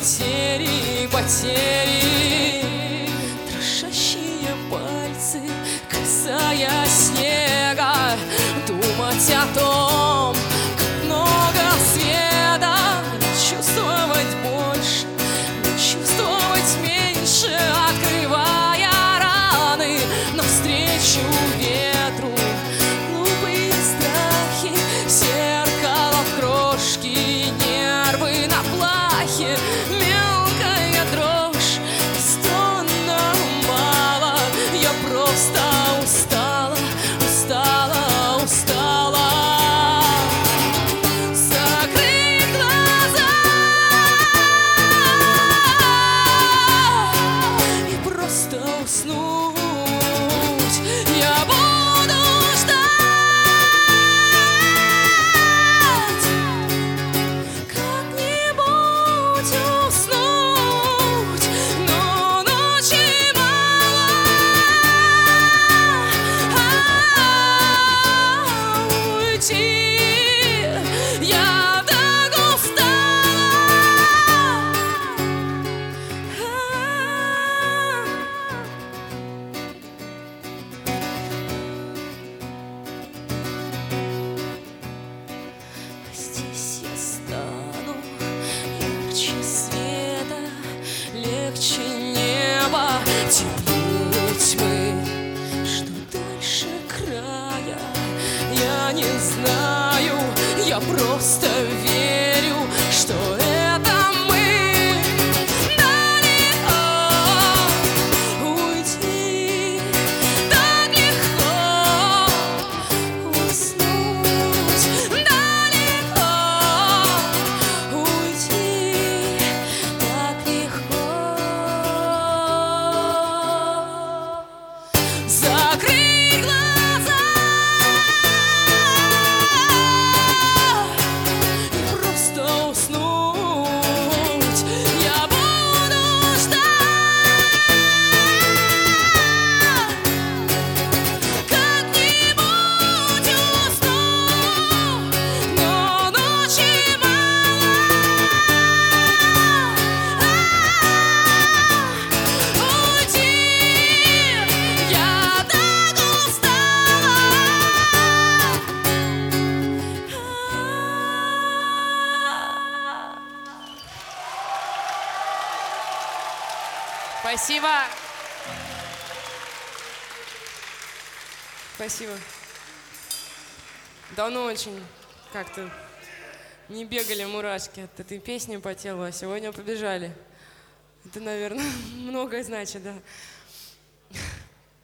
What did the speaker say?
потери, потери. Дрожащие пальцы, касаясь снега, думать о том, как много света. Не чувствовать больше, не чувствовать меньше, открывая раны навстречу ветру. Глупые страхи, зеркало в крошки, нервы на плахе, мелкая дрожь, стона мало. Я просто устала, устала, устала. Закрыть глаза и просто уснуть. Я буду ждать, как-нибудь уснуть, но ночи мало, уйти. Я так здесь я стану ярче света, легче неба, теплее тьмы. Что дальше края, я не знаю. Я просто верю, что это мы. Далеко уйти, так легко уснуть. Далеко уйти, так легко. Закрыть глаза и просто уснуть. Я буду ждать, как-нибудь уснуть, но ночи мало, уйти. Я так устала. Спасибо. Спасибо. Давно очень как-то не бегали мурашки от этой песни по телу, а сегодня побежали. Это, наверное, многое значит, да.